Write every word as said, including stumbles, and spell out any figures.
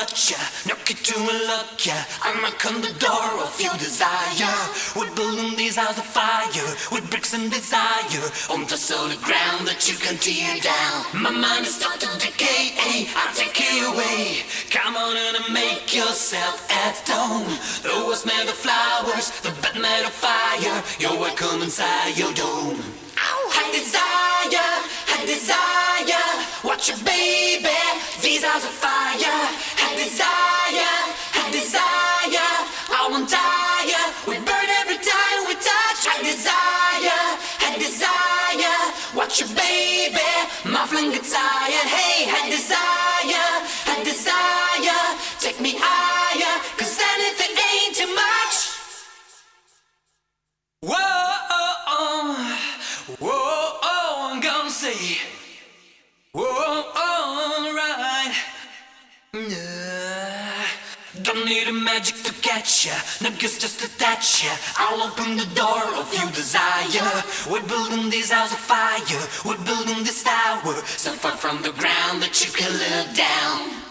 touch ya, knock it to a look ya. I knock on the door of your desire. With balloon these hours of fire, with bricks and desire, on the solid ground that you can tear down. My mind is starting to decay, hey, I'll take you away. Come on and make yourself at home. Those metal flowers, the bed metal fire, you're welcome inside your dome. I desire, I desire, watch your baby, these eyes are fire. I desire, I desire, I won't tire, we burn every time we touch. I desire, I desire, watch your baby, my flame gets higher. Hey, I desire, I desire, take me higher, cause anything ain't too much. Whoa. Whoa, oh, I'm gonna say, whoa, alright. Yeah. Don't need a magic to catch ya, niggas just to touch ya. I'll open the door of your desire. We're building these houses of fire, we're building this tower, so far from the ground that you can look down.